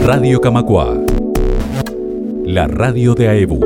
Radio Camacuá, la radio de AEBU.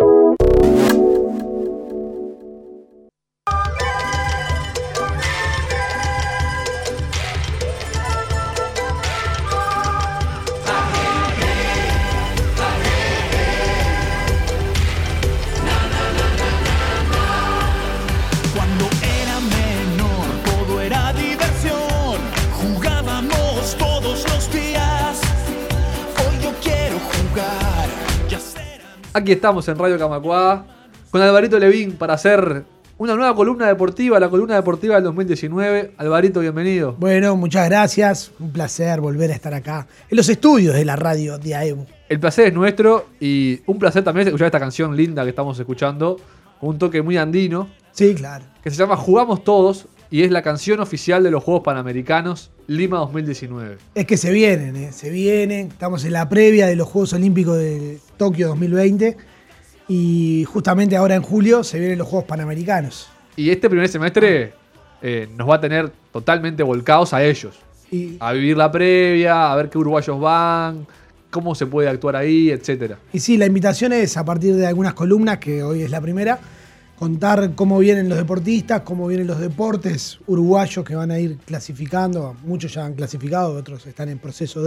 Aquí estamos en Radio Camacuá con Alvarito Levín para hacer una nueva columna deportiva, la columna deportiva del 2019. Alvarito, bienvenido. Bueno, muchas gracias. Un placer volver a estar acá en los estudios de la radio de AEBU. El placer es nuestro y un placer también escuchar esta canción linda que estamos escuchando, con un toque muy andino. Sí, claro. Que se llama Jugamos Todos y es la canción oficial de los Juegos Panamericanos Lima 2019. Es que se vienen. Estamos en la previa de los Juegos Olímpicos de Tokio 2020 y justamente ahora en julio se vienen los Juegos Panamericanos. Y este primer semestre nos va a tener totalmente volcados a ellos. A vivir la previa, a ver qué uruguayos van, cómo se puede actuar ahí, etcétera. Y sí, la invitación es a partir de algunas columnas, que hoy es la primera, contar cómo vienen los deportistas, cómo vienen los deportes uruguayos que van a ir clasificando. Muchos ya han clasificado, otros están en proceso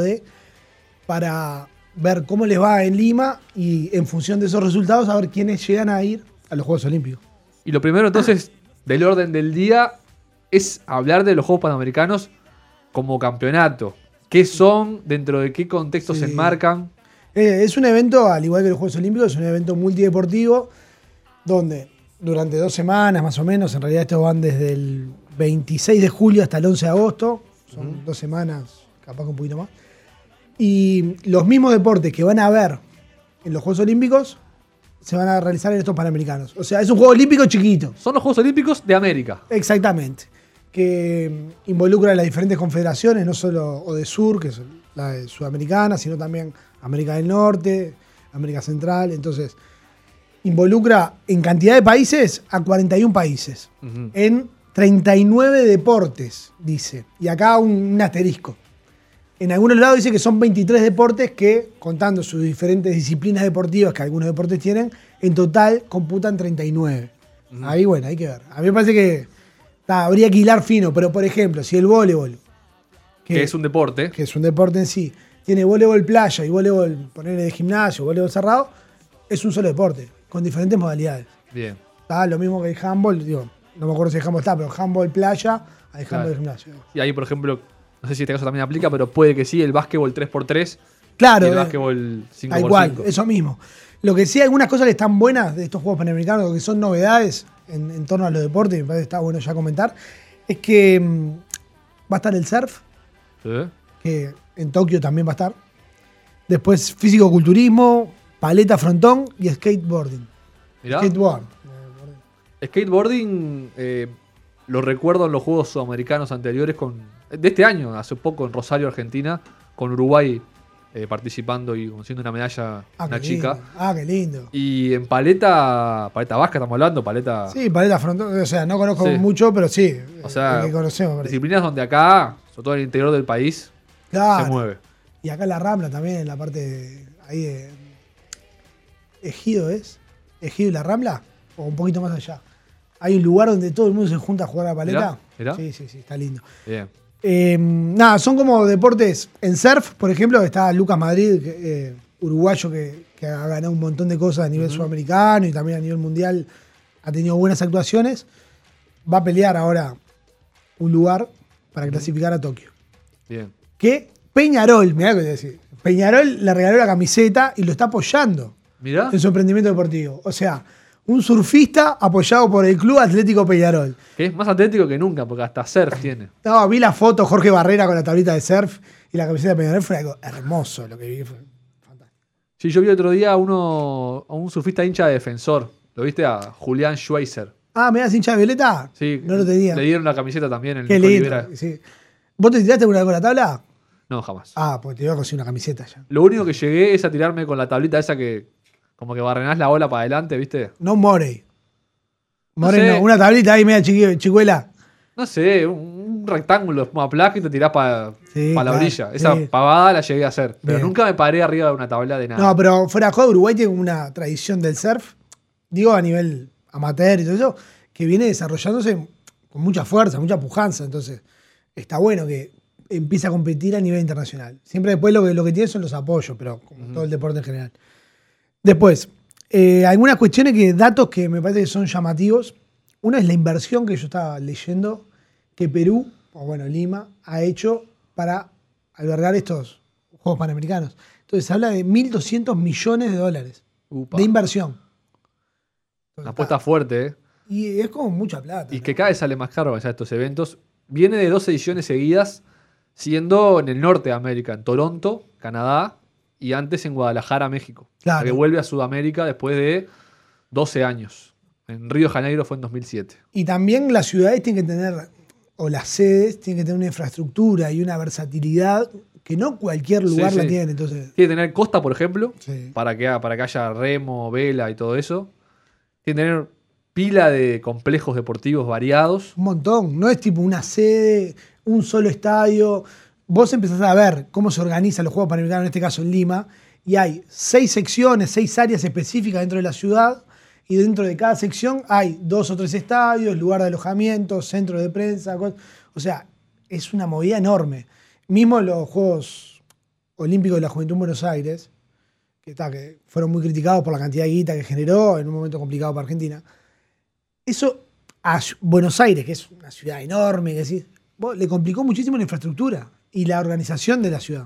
para ver cómo les va en Lima y en función de esos resultados a ver quiénes llegan a ir a los Juegos Olímpicos. Y lo primero entonces del orden del día es hablar de los Juegos Panamericanos como campeonato. ¿Qué son? ¿Dentro de qué contexto se enmarcan? Es un evento, al igual que los Juegos Olímpicos, es un evento multideportivo donde durante 2 semanas más o menos, en realidad estos van desde el 26 de julio hasta el 11 de agosto, son 2 semanas, capaz que un poquito más, y los mismos deportes que van a haber en los Juegos Olímpicos se van a realizar en estos Panamericanos. O sea, es un Juego Olímpico chiquito. Son los Juegos Olímpicos de América. Exactamente. Que involucra a las diferentes confederaciones, no solo ODESUR, que es la de Sudamericana, sino también América del Norte, América Central. Entonces, involucra en cantidad de países a 41 países. En 39 deportes, dice. Y acá un asterisco. En algunos lados dice que son 23 deportes que, contando sus diferentes disciplinas deportivas que algunos deportes tienen, en total computan 39. Ahí, bueno, hay que ver. A mí me parece que habría que hilar fino, pero por ejemplo, si el voleibol, que es un deporte. Que es un deporte en sí, tiene voleibol playa y voleibol, ponerle de gimnasio, voleibol cerrado, es un solo deporte, con diferentes modalidades. Bien. Está lo mismo que el handball, digo, no me acuerdo si el handball está, pero handball playa, hay handball de gimnasio. Y ahí, por ejemplo, no sé si este caso también aplica, pero puede que sí, el básquetbol 3x3. Claro. Y el básquetbol 5x5. Igual, eso mismo. Lo que sí, hay algunas cosas que están buenas de estos Juegos Panamericanos, que son novedades en torno a los deportes, me parece que está bueno ya comentar, es que va a estar el surf, que en Tokio también va a estar. Después físico-culturismo, paleta frontón y skateboarding. Mirá. Skateboarding. Lo recuerdo en los Juegos Sudamericanos anteriores de este año, hace poco en Rosario, Argentina, con Uruguay participando y consiguiendo una medalla, una chica. Qué lindo. Y en paleta vasca estamos hablando, paleta... Sí, paleta frontón, o sea, no conozco mucho, pero sí, o sea, que conocemos. Disciplinas donde acá, sobre todo en el interior del país, se mueve. Y acá en la Rambla también, en la parte ahí de Ejido, ¿es? Ejido y la Rambla, o un poquito más allá. Hay un lugar donde todo el mundo se junta a jugar a la paleta. ¿Mirá? Sí, está lindo. Bien. Son como deportes. En surf, por ejemplo, está Lucas Madrid, uruguayo que ha ganado un montón de cosas a nivel sudamericano y también a nivel mundial. Ha tenido buenas actuaciones. Va a pelear ahora un lugar para clasificar a Tokio. Bien. Que Peñarol, mirá lo que te voy a decir. Peñarol le regaló la camiseta y lo está apoyando. Mirá. En su emprendimiento deportivo. O sea, un surfista apoyado por el Club Atlético Peñarol. Que es más atlético que nunca, porque hasta surf tiene. No, vi la foto, Jorge Barrera con la tablita de surf y la camiseta de Peñarol, fue algo hermoso lo que vi. Fue fantástico. Sí, yo vi otro día a un surfista hincha de Defensor. ¿Lo viste? A Julián Schweizer. Ah, ¿me das hincha de Violeta? Sí. No lo tenía. Le dieron la camiseta también en Qué el lindo. Sí. ¿Vos te tiraste alguna vez con la tabla? No, jamás. Ah, pues te iba a conseguir una camiseta ya. Lo único que llegué es a tirarme con la tablita esa que como que barrenás la ola para adelante, ¿viste? No Morey. No sé. Una tablita ahí media chicuela. No sé, un rectángulo de placa y te tirás para Sí, la claro, orilla. Esa sí. pavada la llegué a hacer. Pero Bien. nunca me paré arriba de una tabla de nada. No, pero fuera de juego, Uruguay tiene una tradición del surf, digo a nivel amateur y todo eso, que viene desarrollándose con mucha fuerza, mucha pujanza. Entonces, está bueno que empiece a competir a nivel internacional. Siempre después lo que tiene son los apoyos, pero como todo el deporte en general. Después, algunas cuestiones datos que me parece que son llamativos. Una es la inversión que yo estaba leyendo que Perú, o bueno, Lima, ha hecho para albergar estos Juegos Panamericanos. Entonces se habla de 1.200 millones de dólares Upa. de inversión. Entonces, Una apuesta fuerte, ¿eh? y es como mucha plata. Y ¿no? que cada vez sale más caro organizar estos eventos. Viene de 2 ediciones seguidas, siendo en el norte de América, en Toronto, Canadá, y antes en Guadalajara, México. Claro. Que vuelve a Sudamérica después de 12 años. En Río de Janeiro fue en 2007. Y también las ciudades tienen que tener, o las sedes, tienen que tener una infraestructura y una versatilidad que no cualquier lugar Sí, la sí. tiene. Entonces, Tiene que tener costa, por ejemplo, sí. para que haya remo, vela y todo eso. Tiene que tener pila de complejos deportivos variados. Un montón. No es tipo una sede, un solo estadio. Vos empezás a ver cómo se organizan los Juegos Panamericanos, en este caso en Lima, y hay 6 secciones, 6 áreas específicas dentro de la ciudad, y dentro de cada sección hay 2 o 3 estadios, lugar de alojamiento, centro de prensa. O sea, es una movida enorme. Mismo los Juegos Olímpicos de la Juventud en Buenos Aires, que fueron muy criticados por la cantidad de guita que generó en un momento complicado para Argentina. Eso a Buenos Aires, que es una ciudad enorme, que decís, le complicó muchísimo la infraestructura y la organización de la ciudad.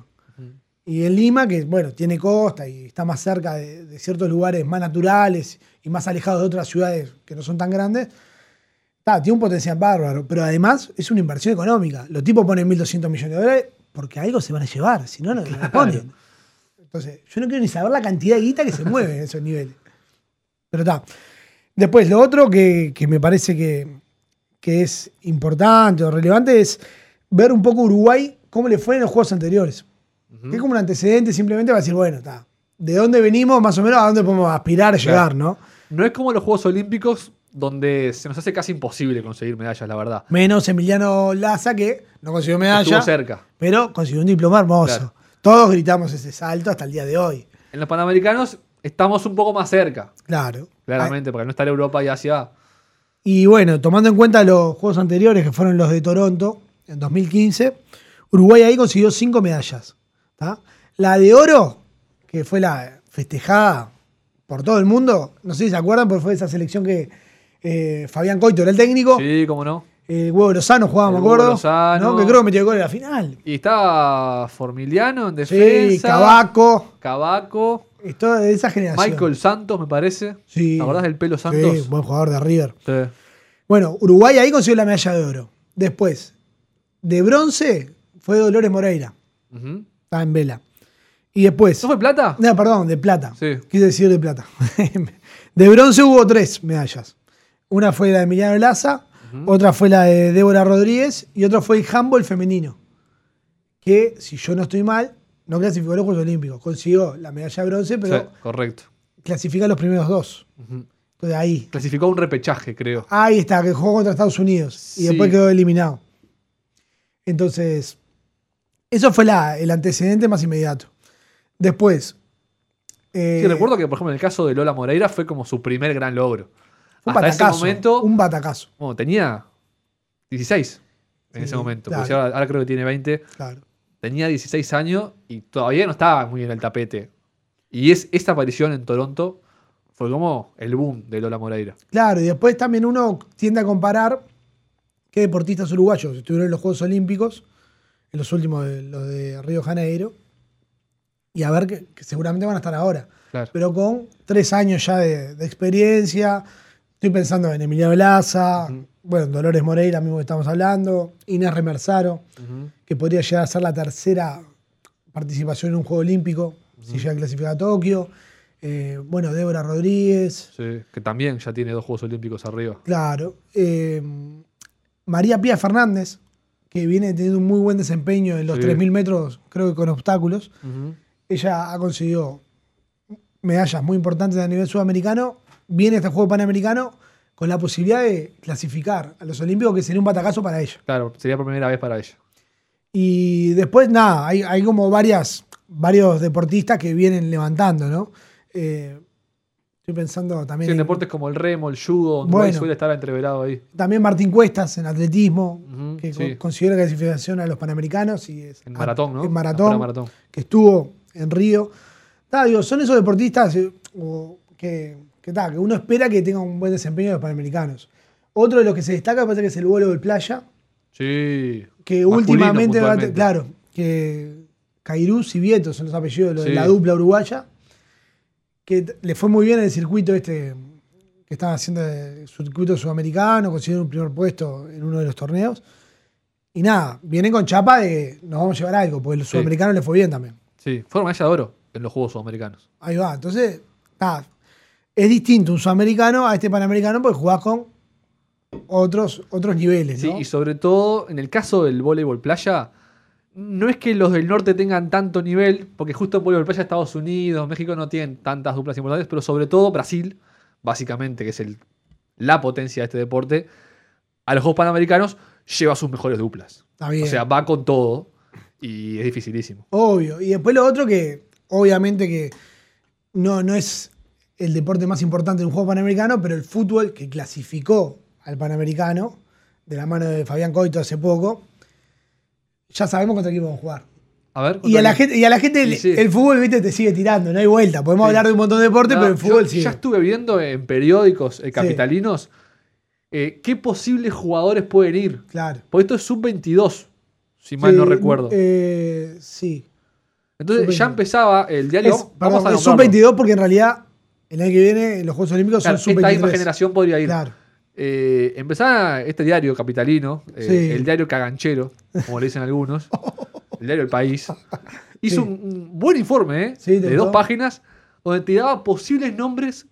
Y en Lima, que bueno, tiene costa y está más cerca de ciertos lugares más naturales y más alejados de otras ciudades que no son tan grandes, tiene un potencial bárbaro, pero además es una inversión económica. Los tipos ponen 1.200 millones de dólares porque algo se van a llevar, si no, no lo ponen. Entonces, yo no quiero ni saber la cantidad de guita que se mueve en esos niveles. Pero está. Después, lo otro que me parece que es importante o relevante es ver un poco Uruguay cómo le fue en los juegos anteriores. Que es como un antecedente simplemente para decir, bueno, está, ¿de dónde venimos más o menos a dónde podemos aspirar a llegar, no? No es como los Juegos Olímpicos, donde se nos hace casi imposible conseguir medallas, la verdad. Menos Emiliano Laza, que no consiguió medalla, Estuvo cerca. pero consiguió un diploma hermoso. Claro. Todos gritamos ese salto hasta el día de hoy. En los Panamericanos estamos un poco más cerca, Claro. claramente, porque no está Europa y Asia. Y bueno, tomando en cuenta los juegos anteriores, que fueron los de Toronto, en 2015, Uruguay ahí consiguió 5 medallas. ¿Tá? La de oro, que fue la festejada por todo el mundo, no sé si se acuerdan, porque fue esa selección que Fabián Coito era el técnico. Sí, cómo no. El Huevo Lozano jugaba, me El Huevo acuerdo. Lozano. ¿No? Que creo que metió el gol en la final. Y está Formiliano en Sí, defensa. Cavaco. Cavaco. Toda de esa generación. Michael Santos, me parece. Sí. ¿Te acordás del pelo Santos? Sí, buen jugador de River. Sí. Bueno, Uruguay ahí consiguió la medalla de oro. Después, de bronce, fue Dolores Moreira. Ujú. Estaba en vela. Y después. ¿Eso fue plata? No, perdón, de plata. Sí. Quise decir de plata. De bronce hubo 3 medallas. Una fue la de Emiliano Laza, otra fue la de Débora Rodríguez y otra fue el handball femenino. Que, si yo no estoy mal, no clasificó a los Juegos Olímpicos. Consiguió la medalla de bronce, pero Sí, correcto. clasifica los primeros 2. Ujú. Entonces ahí. Clasificó un repechaje, creo. Ahí está, que jugó contra Estados Unidos y Sí. después quedó eliminado. Entonces, eso fue el antecedente más inmediato. Después. Sí, recuerdo que, por ejemplo, en el caso de Lola Moreira fue como su primer gran logro. Un Hasta batacazo. ese momento, Un batacazo. bueno, tenía 16 en Sí, ese momento. claro. Porque ahora creo que tiene 20. Claro. Tenía 16 años y todavía no estaba muy en el tapete. Y esta aparición en Toronto fue como el boom de Lola Moreira. Claro, y después también uno tiende a comparar qué deportistas uruguayos estuvieron en los Juegos Olímpicos, en los últimos, los de Río de Janeiro, y a ver que seguramente van a estar ahora. Claro. Pero con 3 años ya de experiencia. Estoy pensando en Emiliano Laza, bueno, Dolores Moreira, mismo que estamos hablando, Inés Remersaro, que podría llegar a ser la tercera participación en un Juego Olímpico, si llega a clasificar a Tokio. Bueno, Débora Rodríguez. Sí, que también ya tiene 2 Juegos Olímpicos arriba. Claro. María Pía Fernández, que viene teniendo un muy buen desempeño en los Sí. 3.000 metros, creo que con obstáculos. Ujú. Ella ha conseguido medallas muy importantes a nivel sudamericano. Viene este Juego Panamericano con la posibilidad de clasificar a los Olímpicos, que sería un batacazo para ella. Claro, sería por primera vez para ella. Y después, nada, hay como varios deportistas que vienen levantando, ¿no? Estoy pensando también Sí, en deportes como el remo, el judo, donde Bueno. suele estar entreverado ahí. también Martín Cuestas en atletismo, Ujú, que sí. consiguió la clasificación a los Panamericanos. Y es En maratón, ¿no? En La maratón, maratón. que estuvo en Río. Digo, son esos deportistas que uno espera que tengan un buen desempeño en los Panamericanos. Otro de los que se destaca me parece que es el voleibol playa, Sí. que Masculino, últimamente, puntualmente. claro, que Cairuz y Vieto son los apellidos de Sí. la dupla uruguaya, que le fue muy bien en el circuito que estaban haciendo el circuito sudamericano, consiguieron un primer puesto en uno de los torneos. Y nada, vienen con chapa de nos vamos a llevar algo, porque los Sí. sudamericanos les fue bien también. Sí, fueron medalla de oro en los Juegos Sudamericanos. Ahí va, entonces, nada, es distinto un sudamericano a este panamericano porque jugás con otros niveles, Sí, ¿no? y sobre todo, en el caso del voleibol playa, no es que los del norte tengan tanto nivel, porque justo en voleibol playa Estados Unidos, México no tienen tantas duplas importantes, pero sobre todo Brasil, básicamente, que es la potencia de este deporte, a los Juegos Panamericanos lleva sus mejores duplas. Está bien. O sea, va con todo y es dificilísimo. Obvio. Y después lo otro que, obviamente que no es el deporte más importante de un juego panamericano, pero el fútbol que clasificó al Panamericano, de la mano de Fabián Coito hace poco, ya sabemos contra quién vamos a jugar. A ver, Y a la gente Y sí. el fútbol, viste, te sigue tirando, no hay vuelta. Podemos Sí. hablar de un montón de deportes, No, pero el fútbol yo sigue. ya estuve viendo en periódicos capitalinos qué posibles jugadores pueden ir. Claro. Porque esto es sub-22, si mal Sí, no recuerdo. Sí. Entonces ya sub-22. empezaba el diario. Es Vamos a nombrarlo. sub-22 porque en realidad el año que viene los Juegos Olímpicos Claro, son esta sub-23. misma generación podría ir. Claro. Empezaba este diario capitalino, Sí. el diario caganchero, como le dicen algunos, el diario El País. Hizo Sí. un buen informe Sí, ¿te de 2 gustó? páginas donde te daba posibles nombres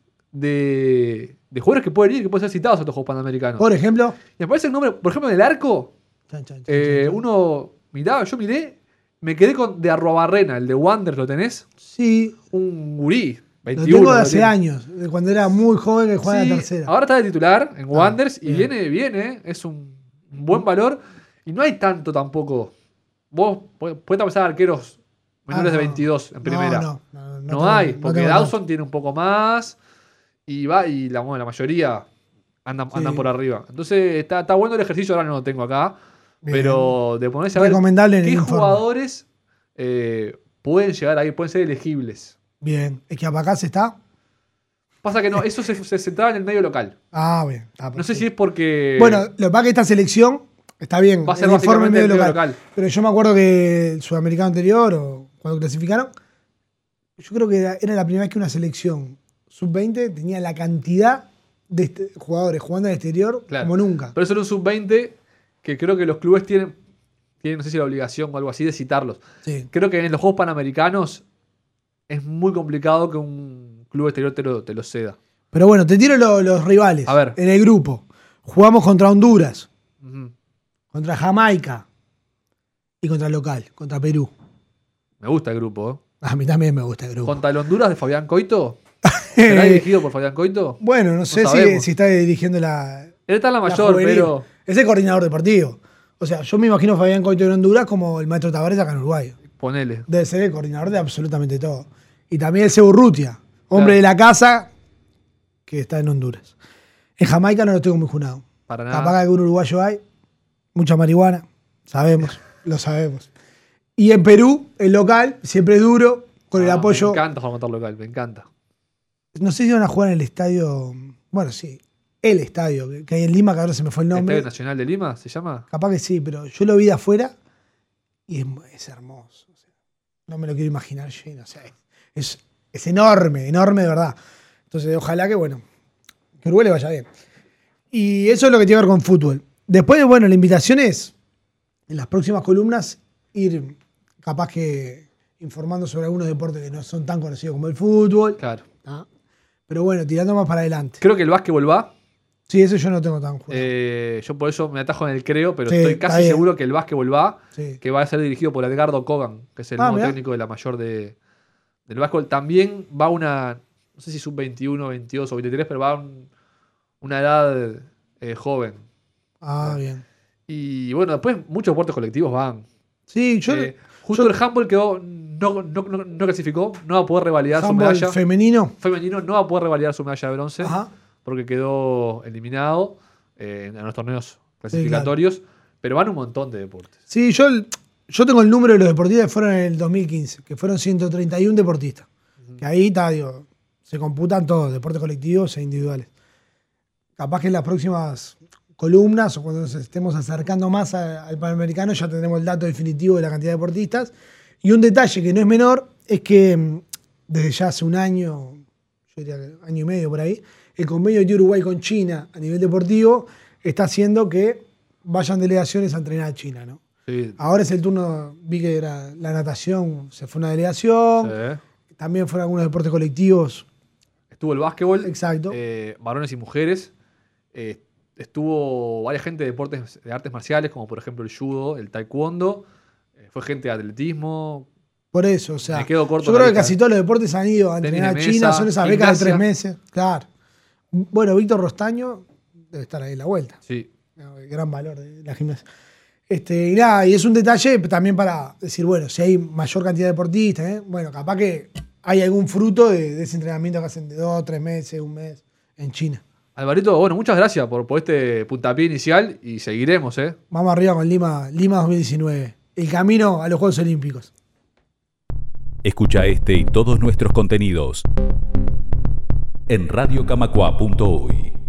de jugadores que pueden ir, que pueden ser citados a estos Juegos Panamericanos. Por ejemplo. Y me parece el nombre, por ejemplo, en el arco, Chan, chan, chan, chan, chan. uno miraba, yo miré, me quedé con de Arruabarrena, el de Wander, ¿lo tenés? Sí, Un gurí, lo 21. tengo de lo hace tiene. años, de cuando era muy joven que jugaba en la Sí, tercera. ahora está de titular en Wanderers y bien. viene, es un buen valor. Y no hay tanto tampoco. Vos podés pensar arqueros menores de 22 en primera. No tengo- hay, no porque tengo Dawson tiene un poco más y la mayoría andan Sí. por arriba. Entonces está bueno el ejercicio, ahora no lo tengo acá. Bien. Pero de ponerse a ver Recomendable en el qué informe. jugadores pueden llegar ahí, pueden ser elegibles. Bien. ¿Es que Apacás está? Pasa que no, eso se centraba en el medio local. Ah, bien. No sé si es porque. Bueno, lo que pasa es que esta selección está bien. Va a ser el informe básicamente el medio medio local. local. Pero yo me acuerdo que el sudamericano anterior, o cuando clasificaron, yo creo que era la primera vez que una selección sub-20 tenía la cantidad de jugadores jugando en el exterior Claro. como nunca. Pero eso era un sub-20 que creo que los clubes tienen, no sé si la obligación o algo así, de citarlos. Sí. Creo que en los Juegos Panamericanos es muy complicado que un club exterior te lo ceda. Pero bueno, te tiro los rivales. A ver. En el grupo. Jugamos contra Honduras, Ujú. contra Jamaica y contra el local, contra Perú. Me gusta el grupo. ¿Eh? A mí también me gusta el grupo. ¿Contra el Honduras de Fabián Coito? ¿Será dirigido por Fabián Coito? Bueno, no sé sabemos. si está dirigiendo la. Él está en la la mayor, juvenil. pero Es el coordinador deportivo. O sea, yo me imagino a Fabián Coito en Honduras como el maestro Tavares acá en Uruguay. ponele. Debe ser el coordinador de absolutamente todo. Y también el Cebu Urrutia, hombre Claro. de la casa que está en Honduras. En Jamaica no lo tengo muy junado. Para Capaz que nada. algún uruguayo hay. Mucha marihuana. Sabemos, lo sabemos. Y en Perú, el local, siempre duro, con el apoyo. Me encanta jugar motor local, me encanta. No sé si van a jugar en el estadio. Bueno, sí. El estadio que hay en Lima, que ahora se me fue el nombre. ¿Estadio Nacional de Lima se llama? Capaz que sí, pero yo lo vi de afuera y es hermoso. O sea, no me lo quiero imaginar lleno. O sea, es enorme, enorme de verdad. Entonces, ojalá que, bueno, que Uruguay le vaya bien. Y eso es lo que tiene que ver con fútbol. Después, bueno, la invitación es, en las próximas columnas, ir capaz que informando sobre algunos deportes que no son tan conocidos como el fútbol. Claro. ¿Ah? Pero bueno, tirando más para adelante. Creo que el básquetbol va. Sí, eso yo no tengo tan jugado. Yo por eso me atajo en el creo, pero Sí, estoy está casi bien. seguro que el básquetbol va, Sí. que va a ser dirigido por Edgardo Kogan, que es el Ah, nuevo mirá. técnico de la mayor del básquetbol. También va una, no sé si sub-21, 22 o 23, pero va una edad joven. Bien. Y bueno, después muchos deportes colectivos van. Sí, Justo el handball quedó, no clasificó, no va a poder revalidar su medalla. Femenino No va a poder revalidar su medalla de bronce. Ajá. Porque quedó eliminado en los torneos clasificatorios. Sí, claro. Pero van un montón de deportes. Sí, yo tengo el número de los deportistas que fueron en el 2015, que fueron 131 deportistas. Que ahí se computan todos, deportes colectivos e individuales. Capaz que en las próximas columnas o cuando nos estemos acercando más al Panamericano ya tendremos el dato definitivo de la cantidad de deportistas. Y un detalle que no es menor es que desde ya hace un año, yo diría que año y medio por ahí, el convenio de Uruguay con China a nivel deportivo está haciendo que vayan delegaciones a entrenar a China, ¿no? Sí. Ahora es el turno, vi que era la natación, se fue una delegación, sí. También fueron algunos deportes colectivos. Estuvo el básquetbol, exacto. Varones y mujeres, estuvo varias gente de artes marciales, como por ejemplo el judo, el taekwondo, fue gente de atletismo. Por eso, o sea, me quedo corto yo creo que casi todos los deportes han ido a entrenar a China, son esas becas de 3 meses. Claro. Bueno, Víctor Rostaño debe estar ahí en la vuelta. Sí. El gran valor de la gimnasia. Y nada, y es un detalle también para decir, bueno, si hay mayor cantidad de deportistas, bueno, capaz que hay algún fruto de ese entrenamiento que hacen de 2, 3 meses, un mes en China. Alvarito, bueno, muchas gracias por este puntapié inicial y seguiremos, Vamos arriba con Lima 2019. El camino a los Juegos Olímpicos. Escucha este y todos nuestros contenidos en radiocamacua.uy.